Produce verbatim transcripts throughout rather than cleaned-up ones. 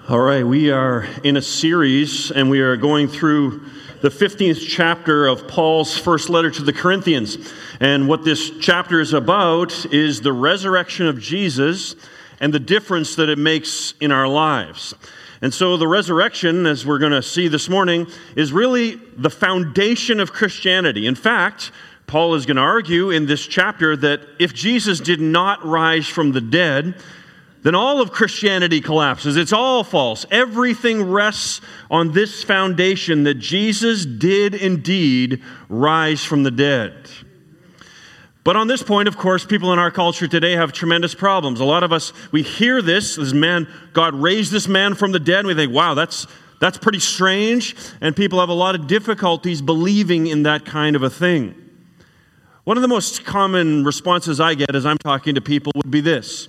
All right, we are in a series, and we are going through the fifteenth chapter of Paul's first letter to the Corinthians. And what this chapter is about is the resurrection of Jesus and the difference that it makes in our lives. And so the resurrection, as we're going to see this morning, is really the foundation of Christianity. In fact, Paul is going to argue in this chapter that if Jesus did not rise from the dead, then all of Christianity collapses. It's all false. Everything rests on this foundation that Jesus did indeed rise from the dead. But on this point, of course, people in our culture today have tremendous problems. A lot of us, we hear this, this man, God raised this man from the dead, and we think, wow, that's that's pretty strange, and people have a lot of difficulties believing in that kind of a thing. One of the most common responses I get as I'm talking to people would be this.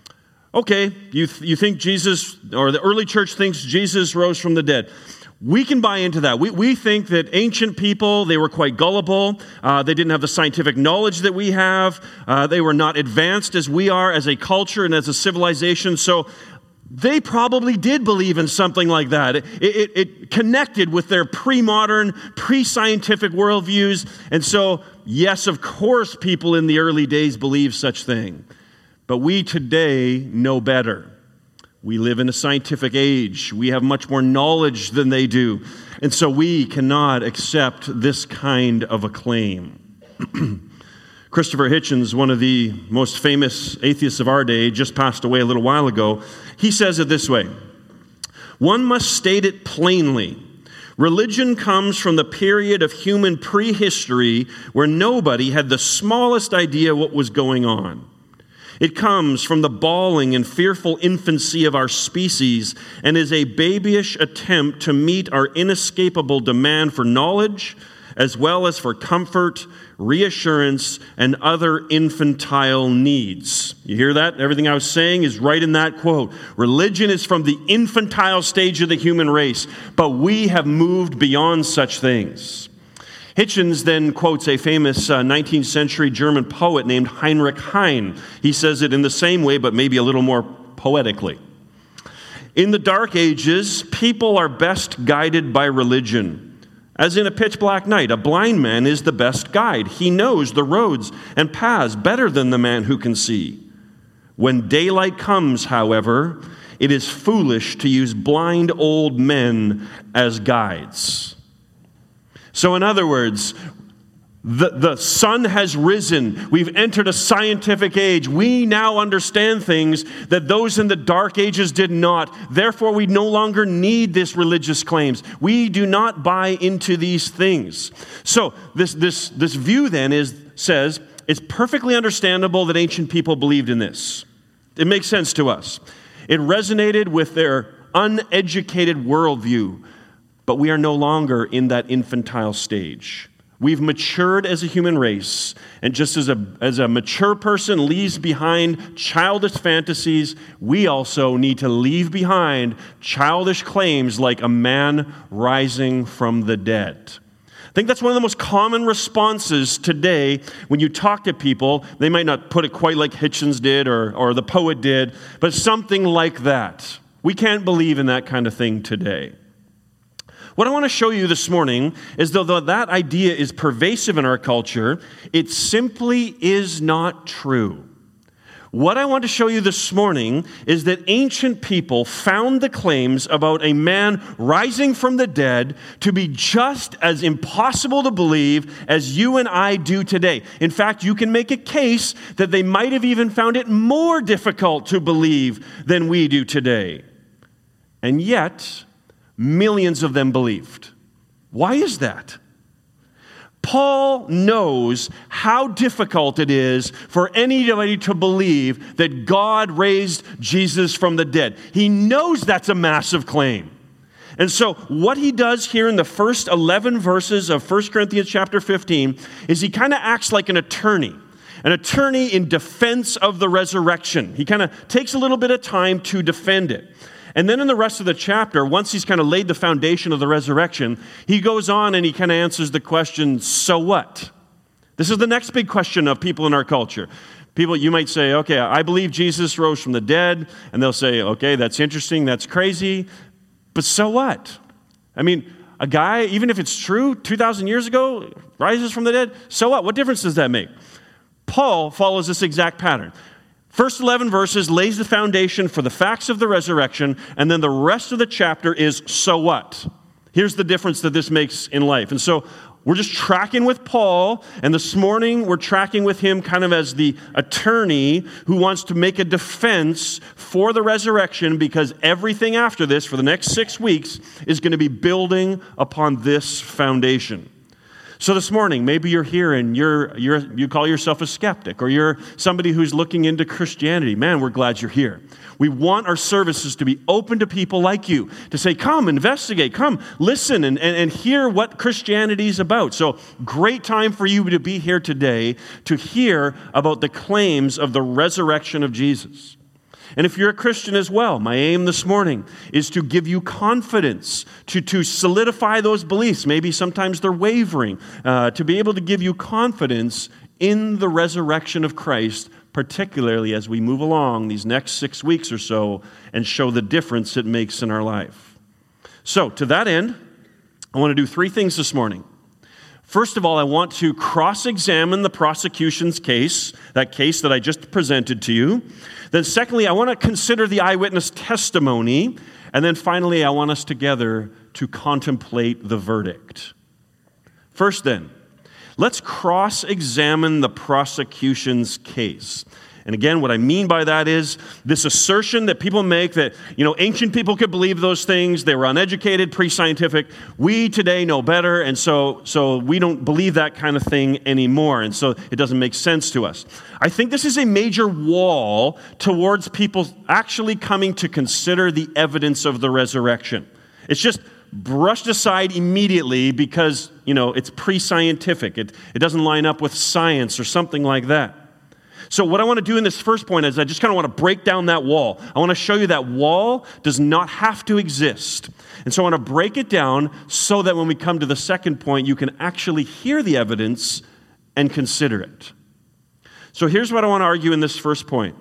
Okay, you th- you think Jesus, or the early church thinks Jesus rose from the dead. We can buy into that. We we think that ancient people, they were quite gullible. Uh, they didn't have the scientific knowledge that we have. Uh, they were not advanced as we are as a culture and as a civilization. So they probably did believe in something like that. It, it, it connected with their pre-modern, pre-scientific worldviews. And so, yes, of course, people in the early days believed such thing. But we today know better. We live in a scientific age. We have much more knowledge than they do. And so we cannot accept this kind of a claim. Christopher Hitchens, one of the most famous atheists of our day, just passed away a little while ago. He says it this way: one must state it plainly. Religion comes from the period of human prehistory where nobody had the smallest idea what was going on. It comes from the bawling and fearful infancy of our species and is a babyish attempt to meet our inescapable demand for knowledge, as well as for comfort, reassurance, and other infantile needs. You hear that? Everything I was saying is right in that quote. Religion is from the infantile stage of the human race, but we have moved beyond such things. Hitchens then quotes a famous uh, nineteenth century German poet named Heinrich Heine. He says it in the same way, but maybe a little more poetically. In the Dark Ages, people are best guided by religion. As in a pitch black night, a blind man is the best guide. He knows the roads and paths better than the man who can see. When daylight comes, however, it is foolish to use blind old men as guides. So in other words, the, the sun has risen. We've entered a scientific age. We now understand things that those in the Dark Ages did not. Therefore, we no longer need these religious claims. We do not buy into these things. So this, this, this view then is says it's perfectly understandable that ancient people believed in this. It makes sense to us. It resonated with their uneducated worldview. But we are no longer in that infantile stage. We've matured as a human race, and just as a, as a mature person leaves behind childish fantasies, we also need to leave behind childish claims like a man rising from the dead. I think that's one of the most common responses today when you talk to people. They might not put it quite like Hitchens did or, or the poet did, but something like that. We can't believe in that kind of thing today. What I want to show you this morning is though that idea is pervasive in our culture, it simply is not true. What I want to show you this morning is that ancient people found the claims about a man rising from the dead to be just as impossible to believe as you and I do today. In fact, you can make a case that they might have even found it more difficult to believe than we do today. And yet, millions of them believed. Why is that? Paul knows how difficult it is for anybody to believe that God raised Jesus from the dead. He knows that's a massive claim. And so what he does here in the first eleven verses of First Corinthians chapter fifteen is he kind of acts like an attorney. An attorney in defense of the resurrection. He kind of takes a little bit of time to defend it. And then in the rest of the chapter, once he's kind of laid the foundation of the resurrection, he goes on and he kind of answers the question, so what? This is the next big question of people in our culture. People, you might say, okay, I believe Jesus rose from the dead, and they'll say, okay, that's interesting, that's crazy, but so what? I mean, a guy, even if it's true, two thousand years ago, rises from the dead, so what? What difference does that make? Paul follows this exact pattern. First eleven verses lays the foundation for the facts of the resurrection, and then the rest of the chapter is, so what? Here's the difference that this makes in life. And so we're just tracking with Paul, and this morning we're tracking with him kind of as the attorney who wants to make a defense for the resurrection, because everything after this for the next six weeks is going to be building upon this foundation. So this morning, maybe you're here and you're, you're, you call yourself a skeptic, or you're somebody who's looking into Christianity. Man, we're glad you're here. We want our services to be open to people like you, to say, come, investigate, come, listen, and, and, and hear what Christianity is about. So great time for you to be here today to hear about the claims of the resurrection of Jesus. And if you're a Christian as well, my aim this morning is to give you confidence, to, to solidify those beliefs. Maybe sometimes they're wavering, uh, to be able to give you confidence in the resurrection of Christ, particularly as we move along these next six weeks or so and show the difference it makes in our life. So, to that end, I want to do three things this morning. First of all, I want to cross-examine the prosecution's case, that case that I just presented to you. Then secondly, I want to consider the eyewitness testimony. And then finally, I want us together to contemplate the verdict. First then, let's cross-examine the prosecution's case. And again, what I mean by that is this assertion that people make that, you know, ancient people could believe those things. They were uneducated, pre-scientific. We today know better, and so, so we don't believe that kind of thing anymore, and so it doesn't make sense to us. I think this is a major wall towards people actually coming to consider the evidence of the resurrection. It's just brushed aside immediately because, you know, it's pre-scientific. It, it doesn't line up with science or something like that. So what I want to do in this first point is I just kind of want to break down that wall. I want to show you that wall does not have to exist. And so I want to break it down so that when we come to the second point, you can actually hear the evidence and consider it. So here's what I want to argue in this first point.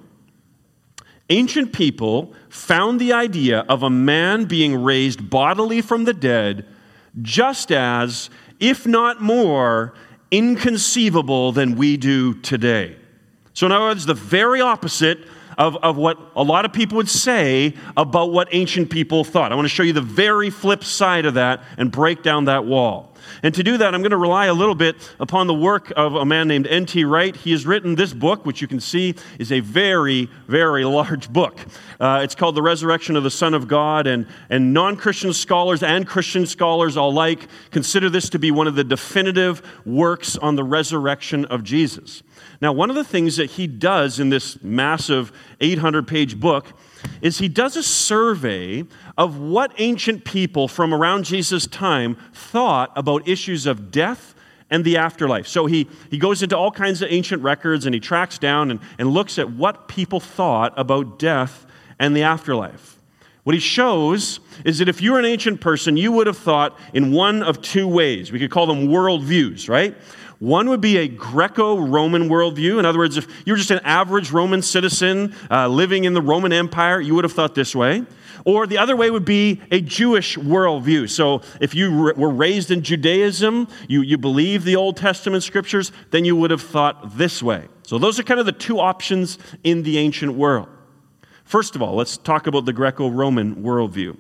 Ancient people found the idea of a man being raised bodily from the dead just as, if not more, inconceivable than we do today. So in other words, the very opposite of, of what a lot of people would say about what ancient people thought. I want to show you the very flip side of that and break down that wall. And to do that, I'm going to rely a little bit upon the work of a man named N T Wright. He has written this book, which you can see is a very, very large book. Uh, it's called The Resurrection of the Son of God, and, and non-Christian scholars and Christian scholars alike consider this to be one of the definitive works on the resurrection of Jesus. Now, one of the things that he does in this massive eight hundred page book is he does a survey of what ancient people from around Jesus' time thought about issues of death and the afterlife. So he, he goes into all kinds of ancient records and he tracks down and, and looks at what people thought about death and the afterlife. What he shows is that if you were an ancient person, you would have thought in one of two ways. We could call them worldviews, right? One would be a Greco-Roman worldview. In other words, if you were just an average Roman citizen uh, living in the Roman Empire, you would have thought this way. Or the other way would be a Jewish worldview. So if you were raised in Judaism, you, you believe the Old Testament scriptures, then you would have thought this way. So those are kind of the two options in the ancient world. First of all, let's talk about the Greco-Roman worldview.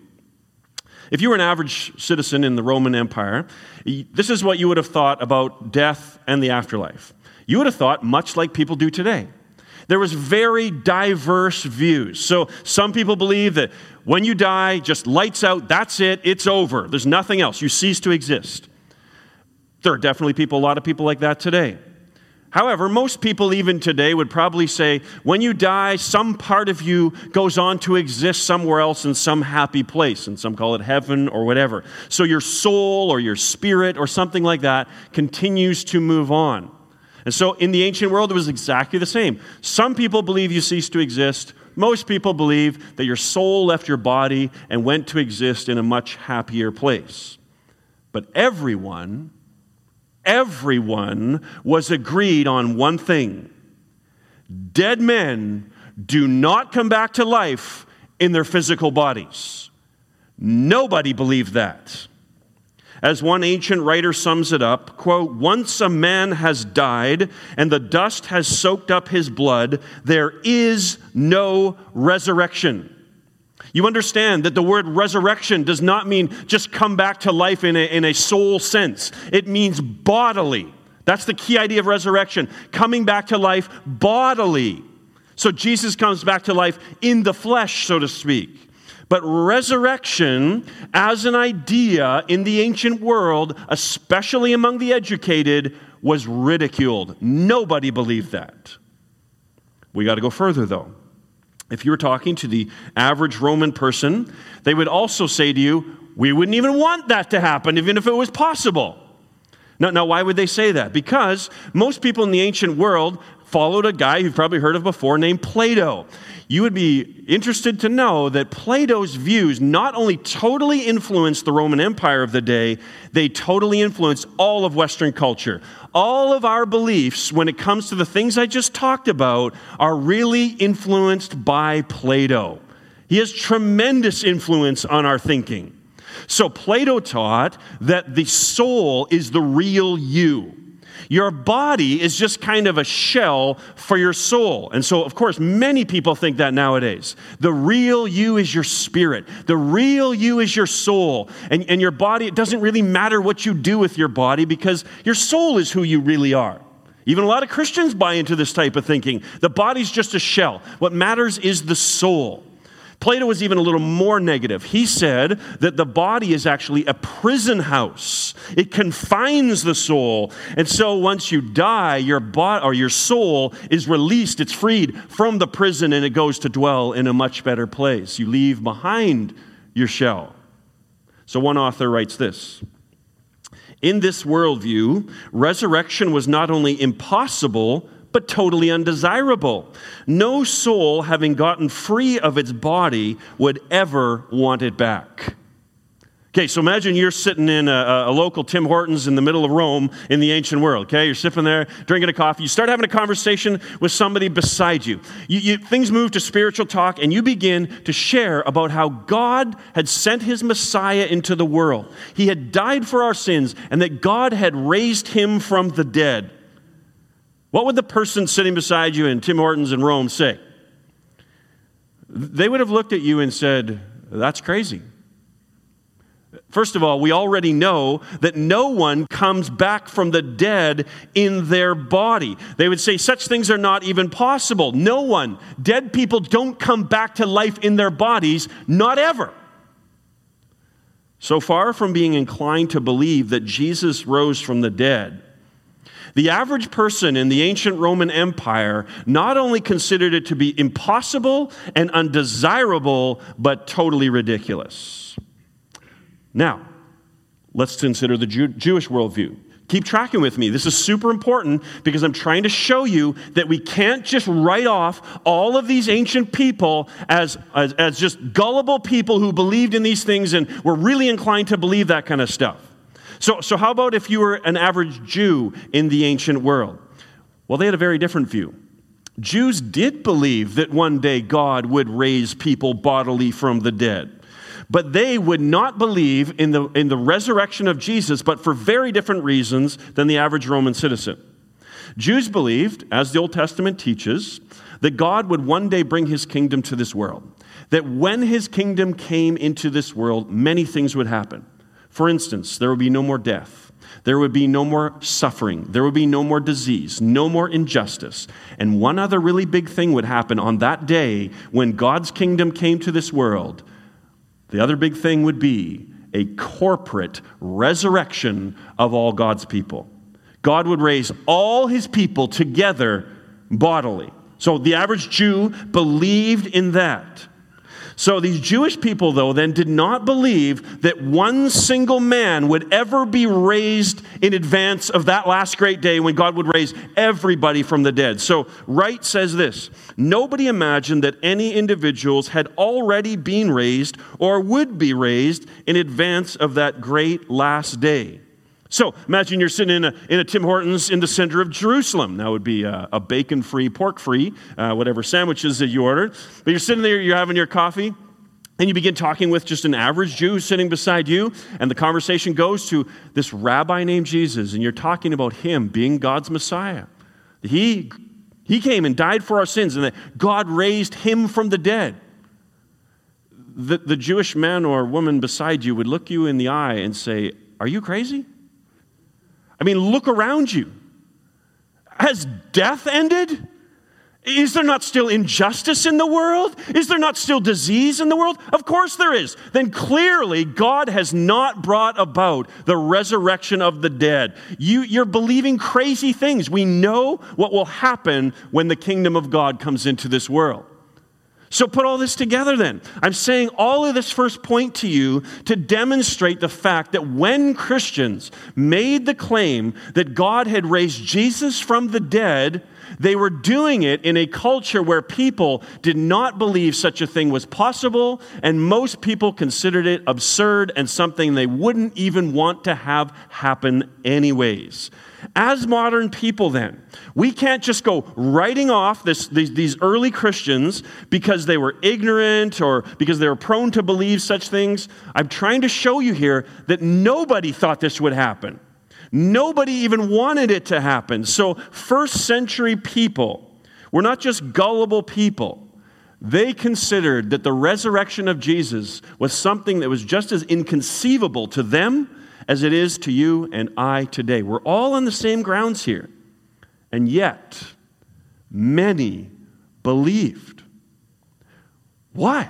If you were an average citizen in the Roman Empire, this is what you would have thought about death and the afterlife. You would have thought much like people do today. There was very diverse views. So some people believe that when you die, just lights out, that's it, it's over. There's nothing else. You cease to exist. There are definitely people, a lot of people like that today. However, most people even today would probably say, when you die, some part of you goes on to exist somewhere else in some happy place, and some call it heaven or whatever. So your soul or your spirit or something like that continues to move on. And so in the ancient world, it was exactly the same. Some people believe you cease to exist. Most people believe that your soul left your body and went to exist in a much happier place. But everyone... Everyone was agreed on one thing. dead men do not come back to life in their physical bodies. Nobody believed that. As one ancient writer sums it up, quote, "Once a man has died and the dust has soaked up his blood, there is no resurrection." You understand that the word resurrection does not mean just come back to life in a, in a soul sense. It means bodily. That's the key idea of resurrection, coming back to life bodily. So Jesus comes back to life in the flesh, so to speak. But resurrection as an idea in the ancient world, especially among the educated, was ridiculed. Nobody believed that. We got to go further, though. If you were talking to the average Roman person, they would also say to you, we wouldn't even want that to happen, even if it was possible. Now, now why would they say that? Because most people in the ancient world followed a guy you've probably heard of before named Plato. You would be interested to know that Plato's views not only totally influenced the Roman Empire of the day, they totally influenced all of Western culture. All of our beliefs, when it comes to the things I just talked about, are really influenced by Plato. He has tremendous influence on our thinking. So Plato taught that the soul is the real you. Your body is just kind of a shell for your soul. And so, of course, many people think that nowadays. The real you is your spirit. The real you is your soul. And, and your body, it doesn't really matter what you do with your body because your soul is who you really are. Even a lot of Christians buy into this type of thinking. The body's just a shell. What matters is the soul. Plato was even a little more negative. He said that the body is actually a prison house. It confines the soul. And so once you die, your body or your soul is released. It's freed from the prison and it goes to dwell in a much better place. You leave behind your shell. So one author writes this: in this worldview, resurrection was not only impossible, but totally undesirable. No soul, having gotten free of its body, would ever want it back. Okay, so imagine you're sitting in a, a local Tim Hortons in the middle of Rome in the ancient world, okay? You're sipping there, drinking a coffee. You start having a conversation with somebody beside you. you, you things move to spiritual talk, and you begin to share about how God had sent his Messiah into the world. He had died for our sins, and that God had raised him from the dead. What would the person sitting beside you in Tim Hortons in Rome say? They would have looked at you and said, that's crazy. First of all, we already know that no one comes back from the dead in their body. They would say such things are not even possible. No one. Dead people don't come back to life in their bodies, not ever. So far from being inclined to believe that Jesus rose from the dead, the average person in the ancient Roman Empire not only considered it to be impossible and undesirable, but totally ridiculous. Now, let's consider the Jew- Jewish worldview. Keep tracking with me. This is super important because I'm trying to show you that we can't just write off all of these ancient people as, as, as just gullible people who believed in these things and were really inclined to believe that kind of stuff. So, so how about if you were an average Jew in the ancient world? Well, they had a very different view. Jews did believe that one day God would raise people bodily from the dead. But they would not believe in the, in the resurrection of Jesus, but for very different reasons than the average Roman citizen. Jews believed, as the Old Testament teaches, that God would one day bring his kingdom to this world. That when his kingdom came into this world, many things would happen. For instance, there would be no more death. There would be no more suffering. There would be no more disease, no more injustice. And one other really big thing would happen on that day when God's kingdom came to this world. The other big thing would be a corporate resurrection of all God's people. God would raise all his people together bodily. So the average Jew believed in that. So these Jewish people, though, then did not believe that one single man would ever be raised in advance of that last great day when God would raise everybody from the dead. So Wright says this: nobody imagined that any individuals had already been raised or would be raised in advance of that great last day. So imagine you're sitting in a, in a Tim Hortons in the center of Jerusalem. That would be a, a bacon-free, pork-free, uh, whatever sandwiches that you ordered. But you're sitting there, you're having your coffee, and you begin talking with just an average Jew sitting beside you, and the conversation goes to this rabbi named Jesus, and you're talking about him being God's Messiah. He, he came and died for our sins, and that God raised him from the dead. The, the Jewish man or woman beside you would look you in the eye and say, "Are you crazy? I mean, look around you. Has death ended? Is there not still injustice in the world? Is there not still disease in the world? Of course there is. Then clearly God has not brought about the resurrection of the dead. You, you're believing crazy things. We know what will happen when the kingdom of God comes into this world." So put all this together then. I'm saying all of this first point to you to demonstrate the fact that when Christians made the claim that God had raised Jesus from the dead, they were doing it in a culture where people did not believe such a thing was possible, and most people considered it absurd and something they wouldn't even want to have happen anyways. As modern people then, we can't just go writing off this, these, these early Christians because they were ignorant or because they were prone to believe such things. I'm trying to show you here that nobody thought this would happen. Nobody even wanted it to happen. So first century people were not just gullible people. They considered that the resurrection of Jesus was something that was just as inconceivable to them as it is to you and I today. We're all on the same grounds here. And yet, many believed. Why?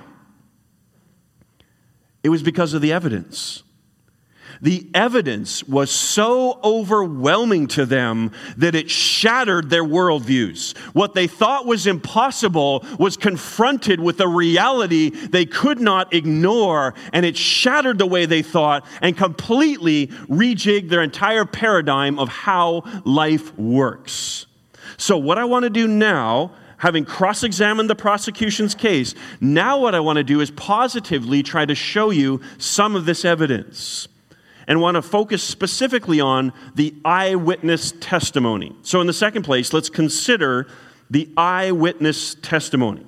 It was because of the evidence. The evidence was so overwhelming to them that it shattered their worldviews. What they thought was impossible was confronted with a reality they could not ignore, and it shattered the way they thought and completely rejigged their entire paradigm of how life works. So what I want to do now, having cross-examined the prosecution's case, now what I want to do is positively try to show you some of this evidence, and want to focus specifically on the eyewitness testimony. So in the second place, let's consider the eyewitness testimony.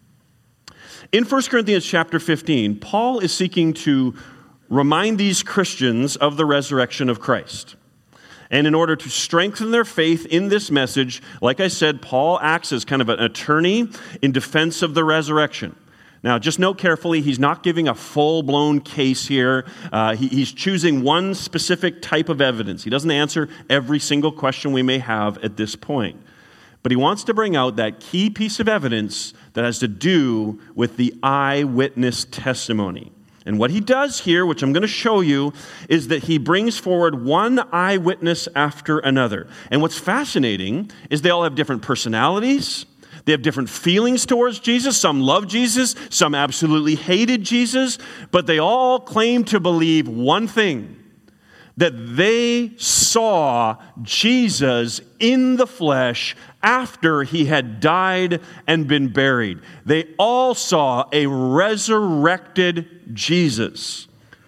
In First Corinthians chapter fifteen, Paul is seeking to remind these Christians of the resurrection of Christ. And in order to strengthen their faith in this message, like I said, Paul acts as kind of an attorney in defense of the resurrection. Now, just note carefully, he's not giving a full-blown case here. Uh, he, he's choosing one specific type of evidence. He doesn't answer every single question we may have at this point. But he wants to bring out that key piece of evidence that has to do with the eyewitness testimony. And what he does here, which I'm going to show you, is that he brings forward one eyewitness after another. And what's fascinating is they all have different personalities. They have different feelings towards Jesus. Some love Jesus, some absolutely hated Jesus, but they all claim to believe one thing, that they saw Jesus in the flesh after he had died and been buried. They all saw a resurrected Jesus.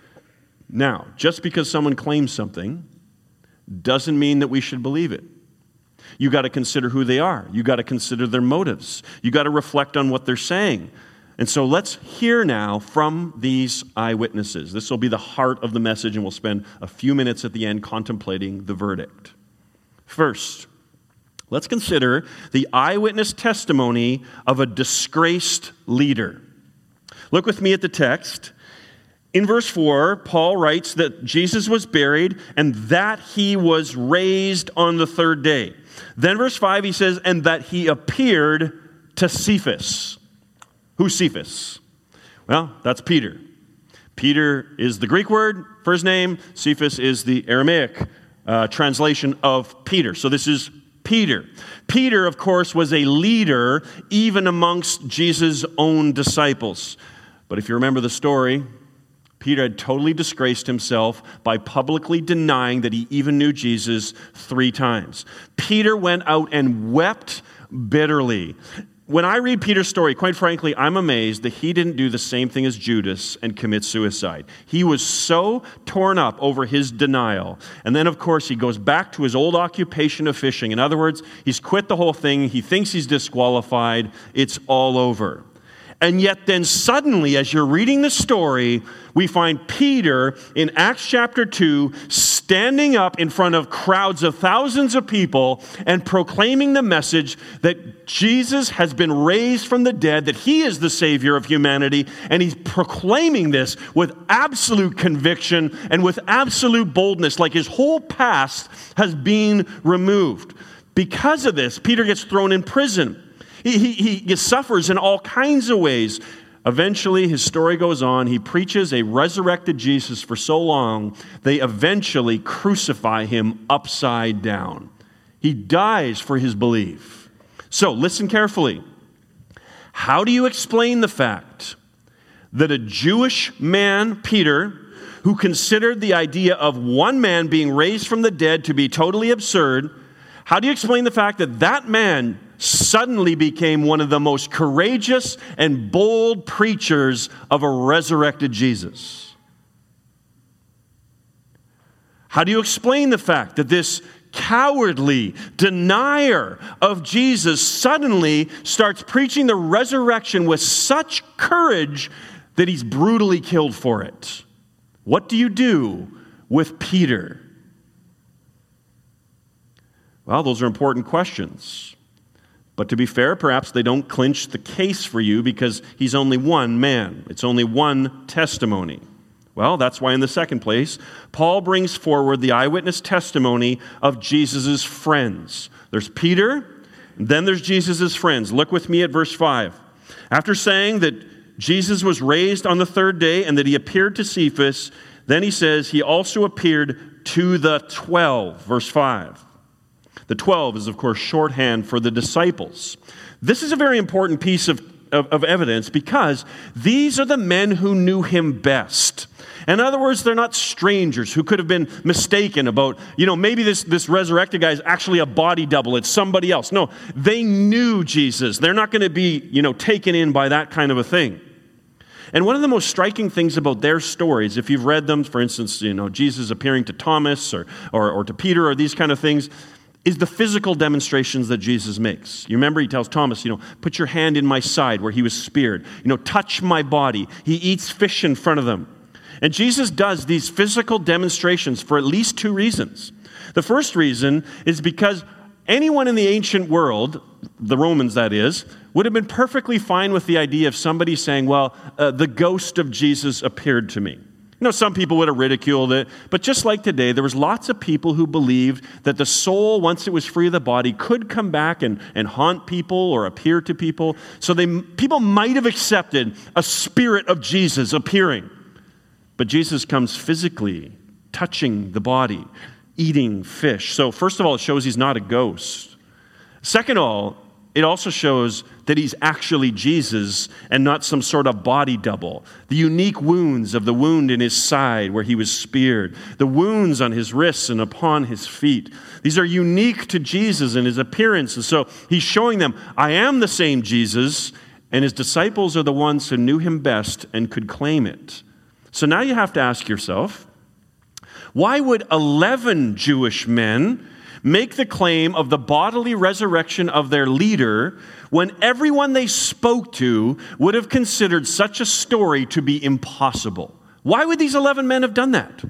Now, just because someone claims something doesn't mean that we should believe it. You got to consider who they are. You got to consider their motives. You got to reflect on what they're saying. And so let's hear now from these eyewitnesses. This will be the heart of the message, and we'll spend a few minutes at the end contemplating the verdict. First, let's consider the eyewitness testimony of a disgraced leader. Look with me at the text. In verse four, Paul writes that Jesus was buried and that he was raised on the third day. Then verse five, he says, and that he appeared to Cephas. Who's Cephas? Well, that's Peter. Peter is the Greek word for his name. Cephas is the Aramaic uh, translation of Peter. So this is Peter. Peter, of course, was a leader even amongst Jesus' own disciples. But if you remember the story, Peter had totally disgraced himself by publicly denying that he even knew Jesus three times. Peter went out and wept bitterly. when I read Peter's story, quite frankly, I'm amazed that he didn't do the same thing as Judas and commit suicide. He was so torn up over his denial. And then, of course, he goes back to his old occupation of fishing. In other words, he's quit the whole thing. He thinks he's disqualified. It's all over. And yet then suddenly, as you're reading the story, we find Peter in Acts chapter two standing up in front of crowds of thousands of people and proclaiming the message that Jesus has been raised from the dead, that he is the Savior of humanity, and he's proclaiming this with absolute conviction and with absolute boldness, like his whole past has been removed. Because of this, Peter gets thrown in prison. He, he, he suffers in all kinds of ways. Eventually, his story goes on. He preaches a resurrected Jesus for so long, they eventually crucify him upside down. He dies for his belief. So, listen carefully. How do you explain the fact that a Jewish man, Peter, who considered the idea of one man being raised from the dead to be totally absurd, how do you explain the fact that that man suddenly became one of the most courageous and bold preachers of a resurrected Jesus? How do you explain the fact that this cowardly denier of Jesus suddenly starts preaching the resurrection with such courage that he's brutally killed for it? What do you do with Peter? Well, those are important questions. But to be fair, perhaps they don't clinch the case for you because he's only one man. It's only one testimony. Well, that's why in the second place, Paul brings forward the eyewitness testimony of Jesus' friends. There's Peter, and then there's Jesus' friends. Look with me at verse five. After saying that Jesus was raised on the third day and that he appeared to Cephas, then he says he also appeared to the twelve. Verse five. The twelve is, of course, shorthand for the disciples. This is a very important piece of, of, of evidence because these are the men who knew him best. In other words, they're not strangers who could have been mistaken about, you know, maybe this, this resurrected guy is actually a body double. It's somebody else. No, they knew Jesus. They're not going to be, you know, taken in by that kind of a thing. And one of the most striking things about their stories, if you've read them, for instance, you know, Jesus appearing to Thomas or, or, or to Peter or these kind of things, is the physical demonstrations that Jesus makes. You remember he tells Thomas, you know, put your hand in my side where he was speared. You know, touch my body. He eats fish in front of them. And Jesus does these physical demonstrations for at least two reasons. The first reason is because anyone in the ancient world, the Romans that is, would have been perfectly fine with the idea of somebody saying, well, uh, the ghost of Jesus appeared to me. You know, some people would have ridiculed it, but just like today, there was lots of people who believed that the soul, once it was free of the body, could come back and, and haunt people or appear to people. So they people might have accepted a spirit of Jesus appearing. But Jesus comes physically, touching the body, eating fish. So first of all, it shows he's not a ghost. Second of all, it also shows that he's actually Jesus and not some sort of body double. The unique wounds of the wound in his side where he was speared, the wounds on his wrists and upon his feet. These are unique to Jesus and his appearance. And so he's showing them, I am the same Jesus, and his disciples are the ones who knew him best and could claim it. So now you have to ask yourself, why would eleven Jewish men make the claim of the bodily resurrection of their leader when everyone they spoke to would have considered such a story to be impossible? Why would these eleven men have done that?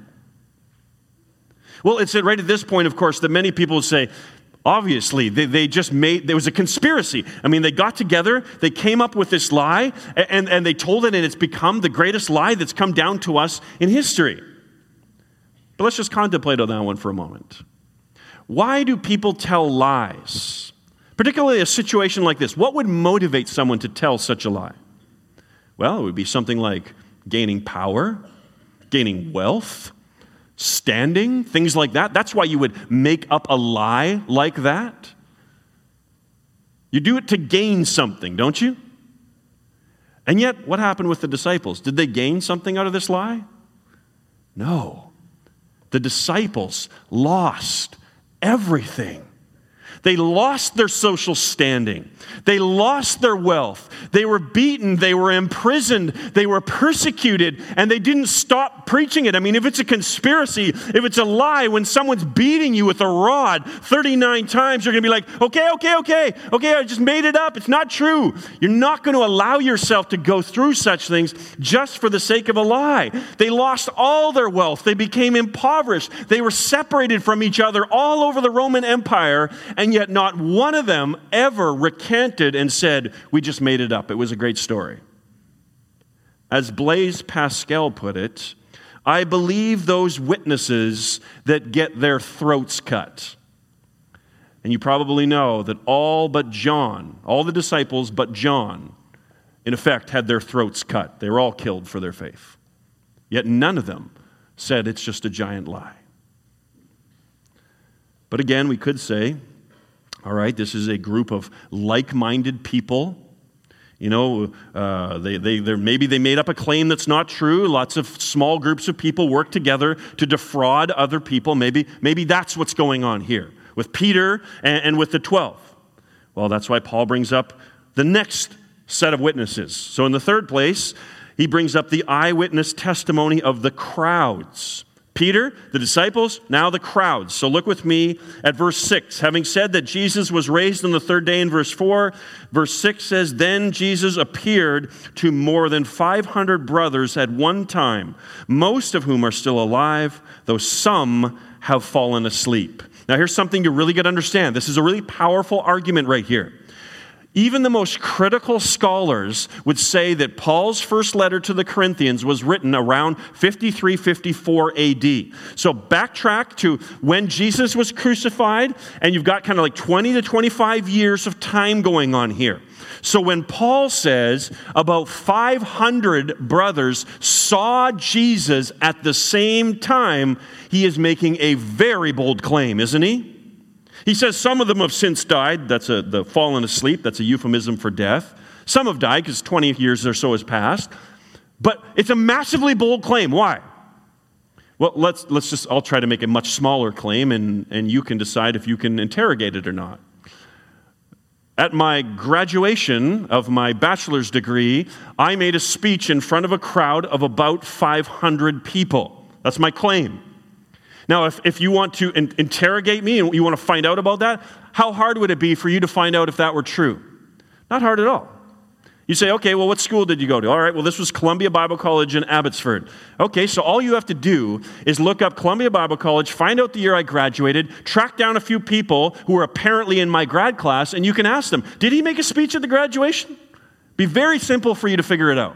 Well, it's right at this point, of course, that many people would say, obviously, they, they just made, there was a conspiracy. I mean, they got together, they came up with this lie, and, and they told it, and it's become the greatest lie that's come down to us in history. But let's just contemplate on that one for a moment. Why do people tell lies? Particularly a situation like this. What would motivate someone to tell such a lie? Well, it would be something like gaining power, gaining wealth, standing, things like that. That's why you would make up a lie like that. You do it to gain something, don't you? And yet, what happened with the disciples? Did they gain something out of this lie? No. The disciples lost everything. They lost their social standing. They lost their wealth. They were beaten. They were imprisoned. They were persecuted, and they didn't stop preaching it. I mean, if it's a conspiracy, if it's a lie, when someone's beating you with a rod thirty-nine times, you're going to be like, okay, okay, okay, okay, I just made it up. It's not true. You're not going to allow yourself to go through such things just for the sake of a lie. They lost all their wealth. They became impoverished. They were separated from each other all over the Roman Empire, and yet not one of them ever recanted and said, we just made it up. It was a great story. As Blaise Pascal put it, I believe those witnesses that get their throats cut. And you probably know that all but John, all the disciples but John, in effect, had their throats cut. They were all killed for their faith. Yet none of them said it's just a giant lie. But again, we could say, all right, this is a group of like-minded people. You know, uh, they, they, maybe they made up a claim that's not true. Lots of small groups of people work together to defraud other people. Maybe, maybe that's what's going on here with Peter and, and with the twelve. Well, that's why Paul brings up the next set of witnesses. So in the third place, he brings up the eyewitness testimony of the crowds. Peter, the disciples, now the crowds. So look with me at verse six. Having said that Jesus was raised on the third day in verse four, verse six says, then Jesus appeared to more than five hundred brothers at one time, most of whom are still alive, though some have fallen asleep. Now here's something to really get to understand. This is a really powerful argument right here. Even the most critical scholars would say that Paul's first letter to the Corinthians was written around fifty-three fifty-four A D. So backtrack to when Jesus was crucified, and you've got kind of like twenty to twenty-five years of time going on here. So when Paul says about five hundred brothers saw Jesus at the same time, he is making a very bold claim, isn't he? He says some of them have since died. That's a, the fallen asleep. That's a euphemism for death. Some have died because twenty years or so has passed. But it's a massively bold claim. Why? Well, let's let's just, I'll try to make a much smaller claim, and, and you can decide if you can interrogate it or not. At my graduation of my bachelor's degree, I made a speech in front of a crowd of about five hundred people. That's my claim. Now, if, if you want to in, interrogate me and you want to find out about that, how hard would it be for you to find out if that were true? Not hard at all. You say, okay, well, what school did you go to? All right, well, this was Columbia Bible College in Abbotsford. Okay, so all you have to do is look up Columbia Bible College, find out the year I graduated, track down a few people who were apparently in my grad class, and you can ask them, did he make a speech at the graduation? Be very simple for you to figure it out.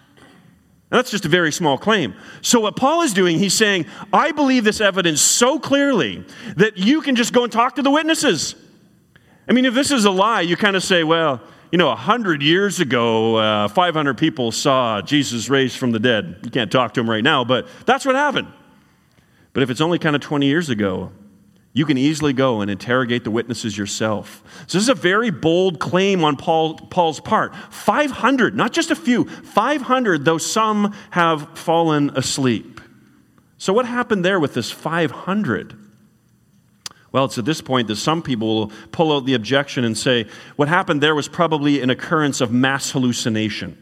And that's just a very small claim. So what Paul is doing, he's saying, I believe this evidence so clearly that you can just go and talk to the witnesses. I mean, if this is a lie, you kind of say, well, you know, a hundred years ago, uh, five hundred people saw Jesus raised from the dead. You can't talk to them right now, but that's what happened. But if it's only kind of twenty years ago, you can easily go and interrogate the witnesses yourself. So this is a very bold claim on Paul, Paul's part. five hundred, not just a few, five hundred, though some have fallen asleep. So what happened there with this five hundred? Well, it's at this point that some people will pull out the objection and say, what happened there was probably an occurrence of mass hallucination.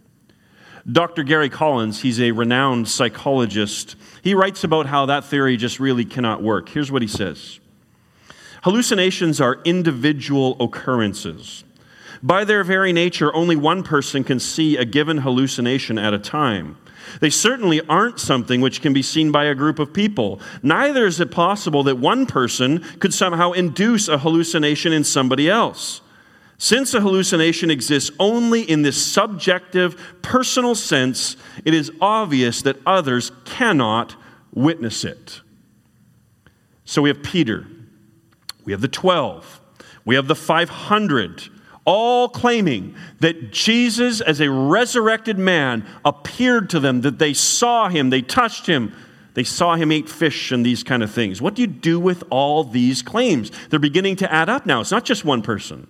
Doctor Gary Collins, he's a renowned psychologist. He writes about how that theory just really cannot work. Here's what he says. Hallucinations are individual occurrences. By their very nature, only one person can see a given hallucination at a time. They certainly aren't something which can be seen by a group of people. Neither is it possible that one person could somehow induce a hallucination in somebody else. Since a hallucination exists only in this subjective, personal sense, it is obvious that others cannot witness it. So we have Peter, we have the twelve, we have the five hundred, all claiming that Jesus, as a resurrected man, appeared to them, that they saw him, they touched him, they saw him eat fish and these kind of things. What do you do with all these claims? They're beginning to add up now. It's not just one person.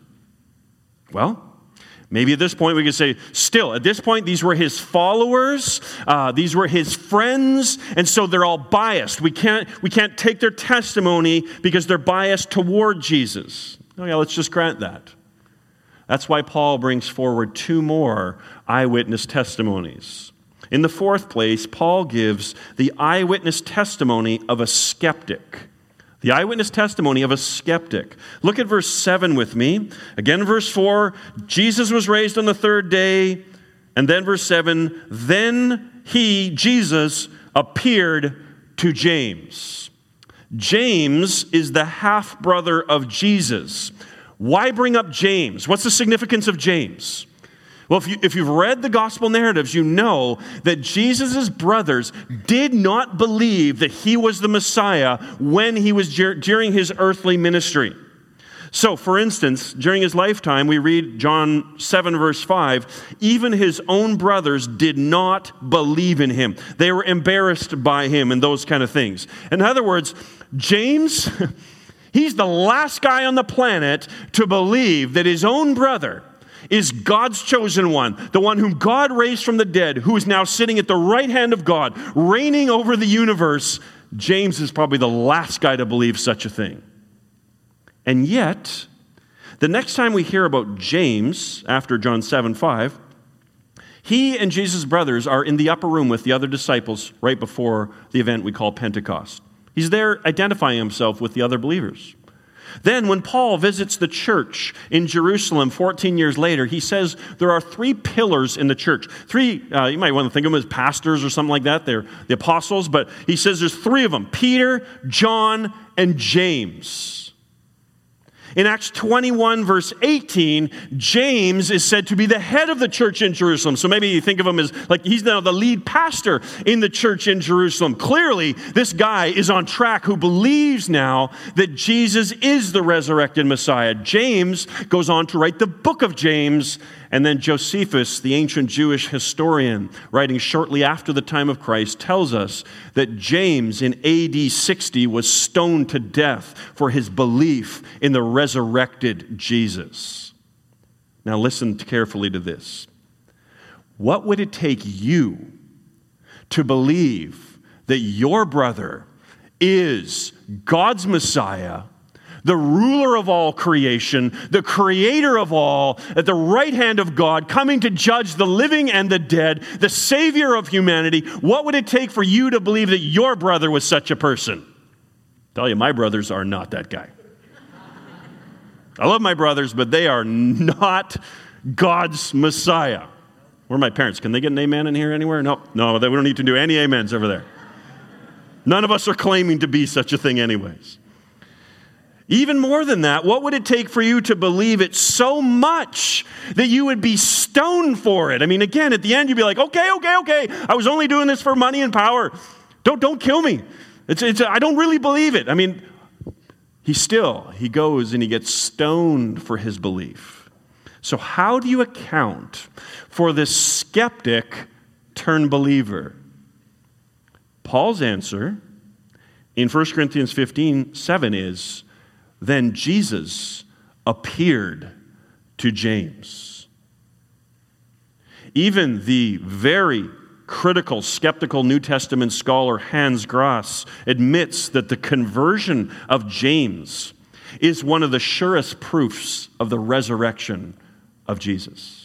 Well, maybe at this point we could say, still, at this point, these were his followers, uh, these were his friends, and so they're all biased. We can't, we can't take their testimony because they're biased toward Jesus. Oh yeah, let's just grant that. That's why Paul brings forward two more eyewitness testimonies. In the fourth place, Paul gives the eyewitness testimony of a skeptic. The eyewitness testimony of a skeptic. Look at verse seven with me. Again, verse four, Jesus was raised on the third day. And then verse seven, then he, Jesus, appeared to James. James is the half-brother of Jesus. Why bring up James? What's the significance of James? Well, if, you, if you've read the gospel narratives, you know that Jesus' brothers did not believe that he was the Messiah when he was dur- during his earthly ministry. So, for instance, during his lifetime, we read John seven, verse five, even his own brothers did not believe in him. They were embarrassed by him and those kind of things. In other words, James, he's the last guy on the planet to believe that his own brother is God's chosen one, the one whom God raised from the dead, who is now sitting at the right hand of God, reigning over the universe. James is probably the last guy to believe such a thing. And yet, the next time we hear about James, after John seven five, he and Jesus' brothers are in the upper room with the other disciples right before the event we call Pentecost. He's there identifying himself with the other believers. Then when Paul visits the church in Jerusalem fourteen years later, he says there are three pillars in the church. Three, uh, you might want to think of them as pastors or something like that. They're the apostles, but he says there's three of them, Peter, John, and James. In Acts twenty-one, verse eighteen, James is said to be the head of the church in Jerusalem. So maybe you think of him as like he's now the lead pastor in the church in Jerusalem. Clearly, this guy is on track who believes now that Jesus is the resurrected Messiah. James goes on to write the book of James, and then Josephus, the ancient Jewish historian, writing shortly after the time of Christ, tells us that James in A D sixty was stoned to death for his belief in the resurrected Jesus. Now listen carefully to this. What would it take you to believe that your brother is God's Messiah, the ruler of all creation, the creator of all, at the right hand of God, coming to judge the living and the dead, the savior of humanity? What would it take for you to believe that your brother was such a person? I tell you, my brothers are not that guy. I love my brothers, but they are not God's Messiah. Where are my parents? Can they get an amen in here anywhere? No, no, we don't need to do any amens over there. None of us are claiming to be such a thing anyways. Even more than that, what would it take for you to believe it so much that you would be stoned for it? I mean, again, at the end, you'd be like, okay, okay, okay, I was only doing this for money and power. Don't, don't kill me. It's, it's, I don't really believe it. I mean, he still, he goes and he gets stoned for his belief. So how do you account for this skeptic turned believer? Paul's answer in First Corinthians fifteen seven is, then Jesus appeared to James. Even the very critical, skeptical New Testament scholar Hans Grass admits that the conversion of James is one of the surest proofs of the resurrection of Jesus.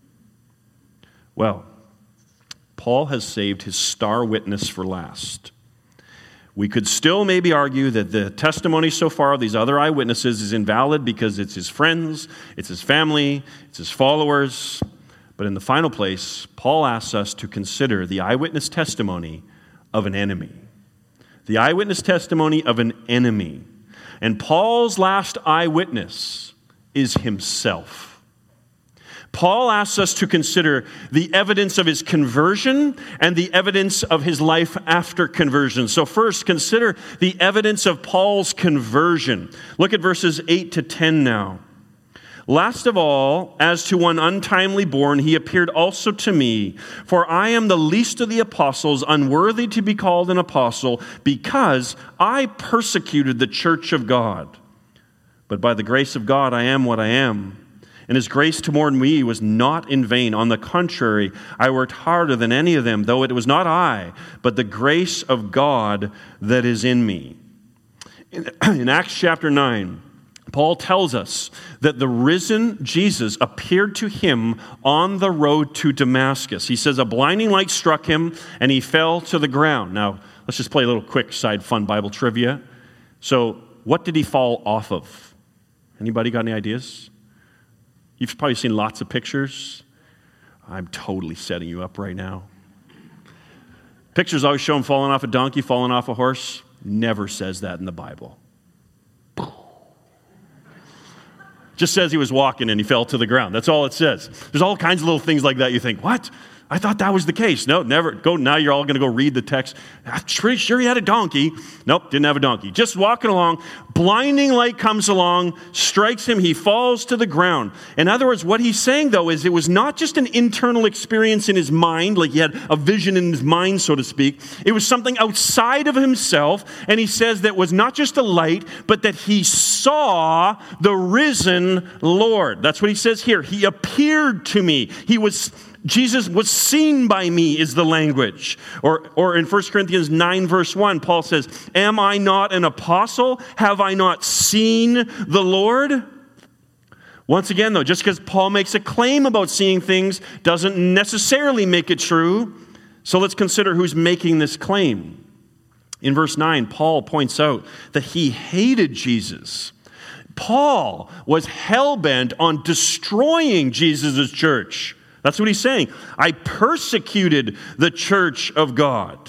Well, Paul has saved his star witness for last. We could still maybe argue that the testimony so far of these other eyewitnesses is invalid because it's his friends, it's his family, it's his followers. But in the final place, Paul asks us to consider the eyewitness testimony of an enemy. The eyewitness testimony of an enemy. And Paul's last eyewitness is himself. Paul asks us to consider the evidence of his conversion and the evidence of his life after conversion. So first, consider the evidence of Paul's conversion. Look at verses eight to ten now. Last of all, as to one untimely born, he appeared also to me. For I am the least of the apostles, unworthy to be called an apostle, because I persecuted the church of God. But by the grace of God, I am what I am. And his grace toward me was not in vain. On the contrary, I worked harder than any of them, though it was not I, but the grace of God that is in me. In, in Acts chapter nine, Paul tells us that the risen Jesus appeared to him on the road to Damascus. He says a blinding light struck him and he fell to the ground. Now, let's just play a little quick side fun Bible trivia. So, what did he fall off of? Anybody got any ideas? You've probably seen lots of pictures. I'm totally setting you up right now. Pictures always show him falling off a donkey, falling off a horse. Never says that in the Bible. Just says he was walking and he fell to the ground. That's all it says. There's all kinds of little things like that you think, what? I thought that was the case. No, never. Go. Now you're all going to go read the text. I'm pretty sure he had a donkey. Nope, didn't have a donkey. Just walking along. Blinding light comes along, strikes him. He falls to the ground. In other words, what he's saying, though, is it was not just an internal experience in his mind, like he had a vision in his mind, so to speak. It was something outside of himself. And he says that was not just a light, but that he saw the risen Lord. That's what he says here. He appeared to me. He was... Jesus was seen by me is the language. Or, or in First Corinthians nine, verse one, Paul says, am I not an apostle? Have I not seen the Lord? Once again, though, just because Paul makes a claim about seeing things doesn't necessarily make it true. So let's consider who's making this claim. In verse nine, Paul points out that he hated Jesus. Paul was hell-bent on destroying Jesus' church. That's what he's saying. I persecuted the church of God.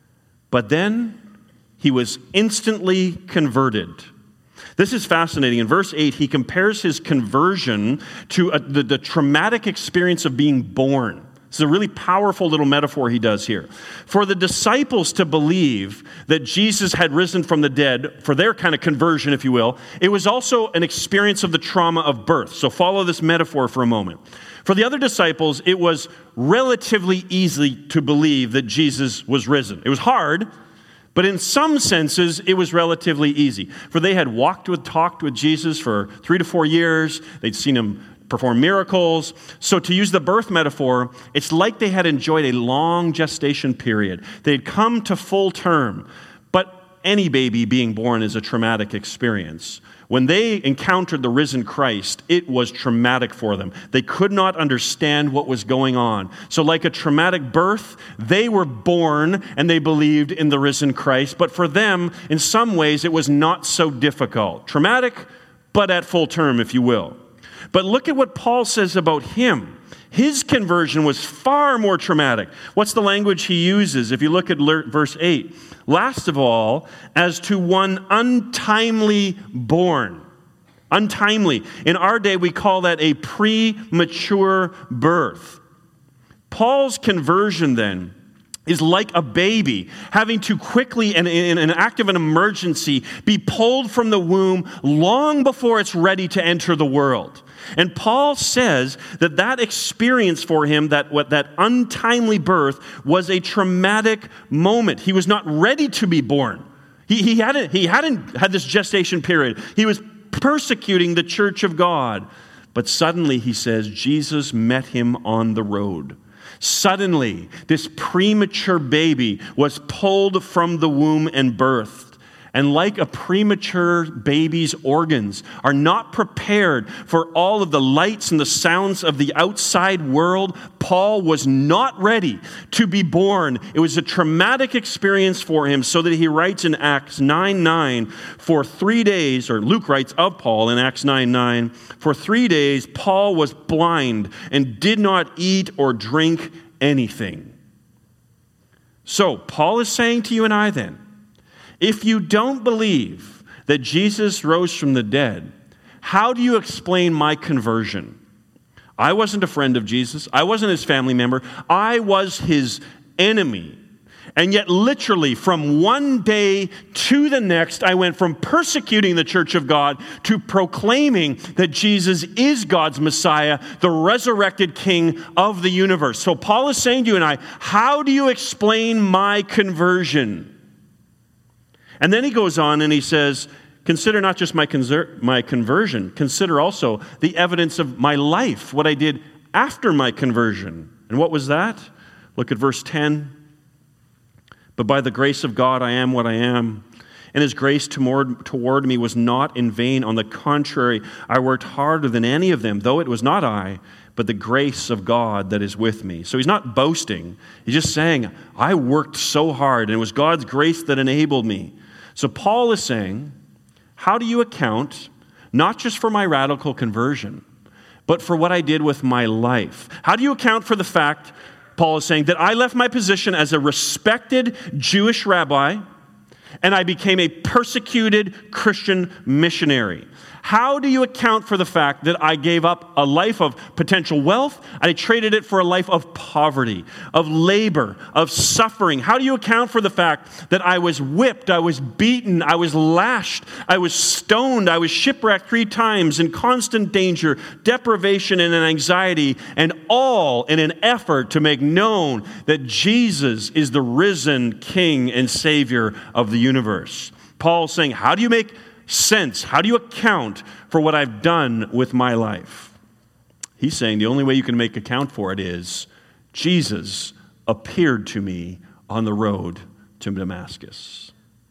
But then he was instantly converted. This is fascinating. In verse eight, he compares his conversion to a, the, the traumatic experience of being born. It's a really powerful little metaphor he does here. For the disciples to believe that Jesus had risen from the dead, for their kind of conversion, if you will, it was also an experience of the trauma of birth. So follow this metaphor for a moment. For the other disciples, it was relatively easy to believe that Jesus was risen. It was hard, but in some senses, it was relatively easy. For they had walked with, talked with Jesus for three to four years. They'd seen him perform miracles. So to use the birth metaphor, it's like they had enjoyed a long gestation period. They'd come to full term. But any baby being born is a traumatic experience. When they encountered the risen Christ, it was traumatic for them. They could not understand what was going on. So like a traumatic birth, they were born and they believed in the risen Christ. But for them, in some ways, it was not so difficult. Traumatic, but at full term, if you will. But look at what Paul says about him. His conversion was far more traumatic. What's the language he uses? If you look at verse eight. Last of all, as to one untimely born. Untimely. In our day, we call that a premature birth. Paul's conversion, then, is like a baby having to quickly, and in an act of an emergency, be pulled from the womb long before it's ready to enter the world. And Paul says that that experience for him, that what that untimely birth, was a traumatic moment. He was not ready to be born. He, he hadn't he hadn't had this gestation period. He was persecuting the church of God. But suddenly, he says, Jesus met him on the road. Suddenly, this premature baby was pulled from the womb and birthed. And like a premature baby's organs are not prepared for all of the lights and the sounds of the outside world, Paul was not ready to be born. It was a traumatic experience for him, so that he writes in Acts nine nine, for three days, or Luke writes of Paul in Acts nine nine, for three days Paul was blind and did not eat or drink anything. So Paul is saying to you and I then, if you don't believe that Jesus rose from the dead, how do you explain my conversion? I wasn't a friend of Jesus. I wasn't his family member. I was his enemy. And yet literally from one day to the next, I went from persecuting the church of God to proclaiming that Jesus is God's Messiah, the resurrected King of the universe. So Paul is saying to you and I, how do you explain my conversion? And then he goes on and he says, consider not just my, conser- my conversion, consider also the evidence of my life, what I did after my conversion. And what was that? Look at verse ten. But by the grace of God, I am what I am. And his grace toward, toward me was not in vain. On the contrary, I worked harder than any of them, though it was not I, but the grace of God that is with me. So he's not boasting. He's just saying, I worked so hard, and it was God's grace that enabled me. So Paul is saying, how do you account not just for my radical conversion, but for what I did with my life? How do you account for the fact, Paul is saying, that I left my position as a respected Jewish rabbi and I became a persecuted Christian missionary? How do you account for the fact that I gave up a life of potential wealth and I traded it for a life of poverty, of labor, of suffering? How do you account for the fact that I was whipped, I was beaten, I was lashed, I was stoned, I was shipwrecked three times, in constant danger, deprivation, and anxiety, and all in an effort to make known that Jesus is the risen King and Savior of the universe? Paul's saying, how do you make sense? How do you account for what I've done with my life? He's saying the only way you can make account for it is Jesus appeared to me on the road to Damascus.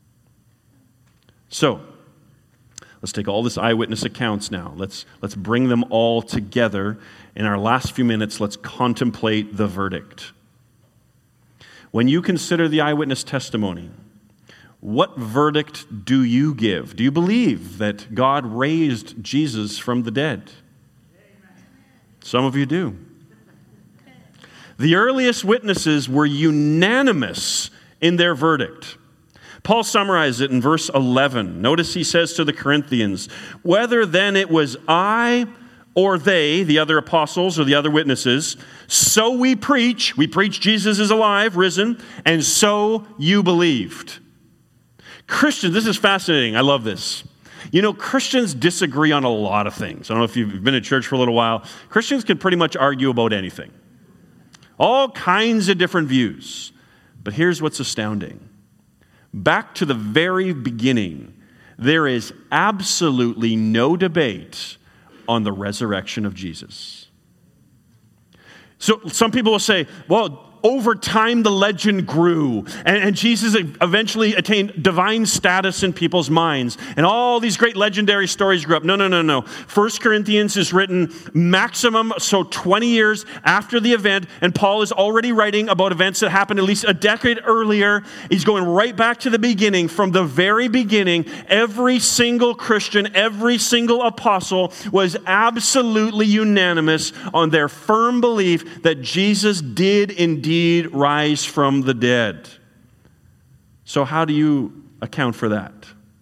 So, let's take all this eyewitness accounts now. Let's, let's bring them all together. In our last few minutes, let's contemplate the verdict. When you consider the eyewitness testimony, what verdict do you give? Do you believe that God raised Jesus from the dead? Some of you do. The earliest witnesses were unanimous in their verdict. Paul summarized it in verse eleven. Notice he says to the Corinthians, whether then it was I or they, the other apostles or the other witnesses, so we preach, we preach Jesus is alive, risen, and so you believed. Christians, this is fascinating. I love this. You know, Christians disagree on a lot of things. I don't know if you've been in church for a little while. Christians can pretty much argue about anything. All kinds of different views. But here's what's astounding. Back to the very beginning, there is absolutely no debate on the resurrection of Jesus. So some people will say, well, over time, the legend grew, and, and Jesus eventually attained divine status in people's minds, and all these great legendary stories grew up. No, no, no, no. First Corinthians is written maximum, so twenty years after the event, and Paul is already writing about events that happened at least a decade earlier. He's going right back to the beginning. From the very beginning, every single Christian, every single apostle was absolutely unanimous on their firm belief that Jesus did indeed rise from the dead. So how do you account for that?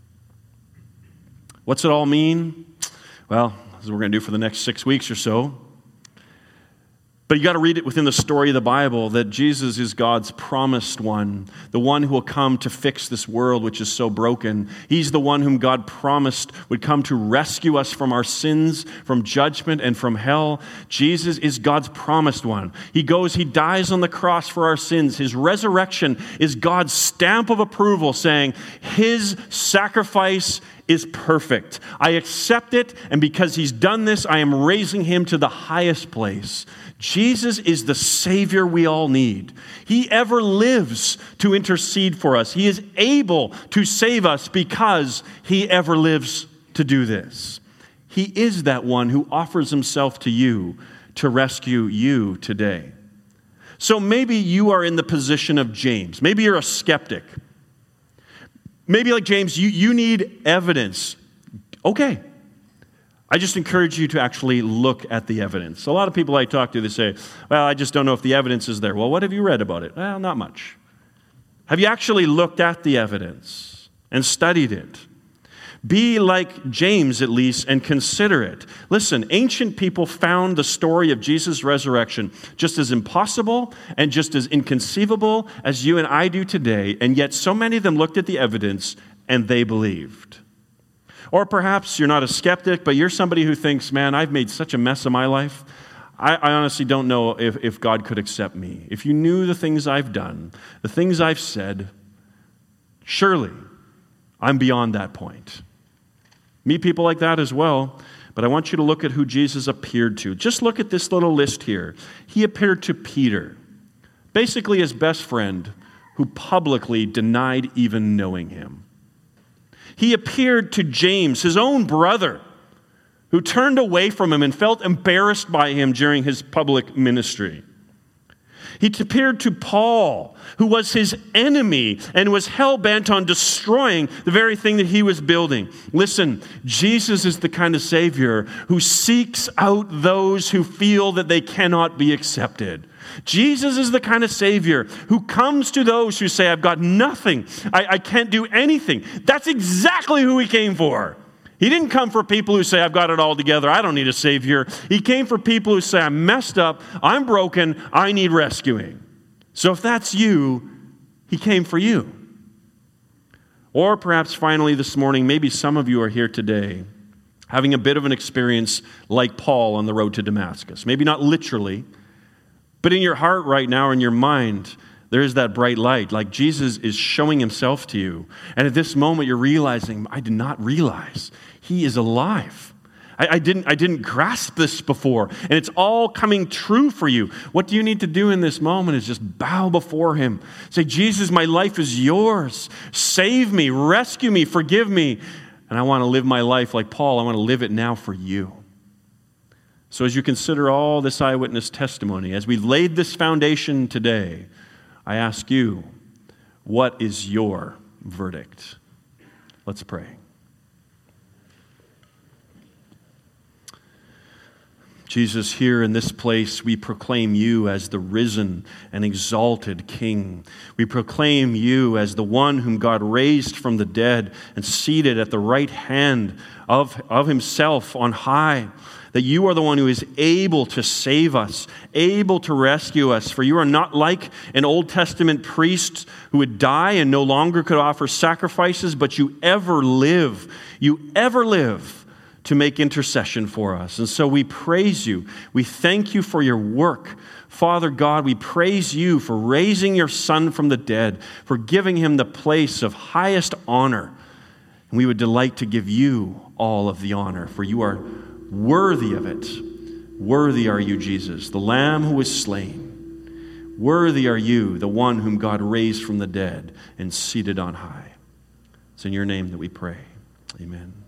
What's it all mean? Well, as we're going to do for the next six weeks or so. But you got to read it within the story of the Bible that Jesus is God's promised one, the one who will come to fix this world which is so broken. He's the one whom God promised would come to rescue us from our sins, from judgment, and from hell. Jesus is God's promised one. He goes, he dies on the cross for our sins. His resurrection is God's stamp of approval, saying, his sacrifice is perfect. I accept it, and because he's done this, I am raising him to the highest place. Jesus is the Savior we all need. He ever lives to intercede for us. He is able to save us because he ever lives to do this. He is that one who offers himself to you to rescue you today. So maybe you are in the position of James. Maybe you're a skeptic. Maybe like James, you, you need evidence. Okay. I just encourage you to actually look at the evidence. A lot of people I talk to, they say, well, I just don't know if the evidence is there. Well, what have you read about it? Well, not much. Have you actually looked at the evidence and studied it? Be like James, at least, and consider it. Listen, ancient people found the story of Jesus' resurrection just as impossible and just as inconceivable as you and I do today, and yet so many of them looked at the evidence and they believed. Or perhaps you're not a skeptic, but you're somebody who thinks, man, I've made such a mess of my life. I, I honestly don't know if, if God could accept me. If you knew the things I've done, the things I've said, surely I'm beyond that point. Meet people like that as well, but I want you to look at who Jesus appeared to. Just look at this little list here. He appeared to Peter, basically his best friend, who publicly denied even knowing him. He appeared to James, his own brother, who turned away from him and felt embarrassed by him during his public ministry. He appeared to Paul, who was his enemy and was hell-bent on destroying the very thing that he was building. Listen, Jesus is the kind of Savior who seeks out those who feel that they cannot be accepted. Jesus is the kind of Savior who comes to those who say, I've got nothing, I, I can't do anything. That's exactly who he came for. He didn't come for people who say, I've got it all together, I don't need a Savior. He came for people who say, I'm messed up, I'm broken, I need rescuing. So if that's you, he came for you. Or perhaps finally this morning, maybe some of you are here today having a bit of an experience like Paul on the road to Damascus. Maybe not literally, but in your heart right now or in your mind, there is that bright light, like Jesus is showing himself to you. And at this moment, you're realizing, I did not realize he is alive. I, I, didn't, I didn't grasp this before. And it's all coming true for you. What do you need to do in this moment is just bow before him. Say, Jesus, my life is yours. Save me, rescue me, forgive me. And I want to live my life like Paul. I want to live it now for you. So as you consider all this eyewitness testimony, as we've laid this foundation today, I ask you, what is your verdict? Let's pray. Jesus, here in this place, we proclaim you as the risen and exalted King. We proclaim you as the one whom God raised from the dead and seated at the right hand of, of himself on high. That you are the one who is able to save us, able to rescue us. For you are not like an Old Testament priest who would die and no longer could offer sacrifices, but you ever live. You ever live to make intercession for us. And so we praise you. We thank you for your work. Father God, we praise you for raising your Son from the dead, for giving him the place of highest honor. And we would delight to give you all of the honor, for you are worthy of it. Worthy are you, Jesus, the Lamb who was slain. Worthy are you, the one whom God raised from the dead and seated on high. It's in your name that we pray. Amen.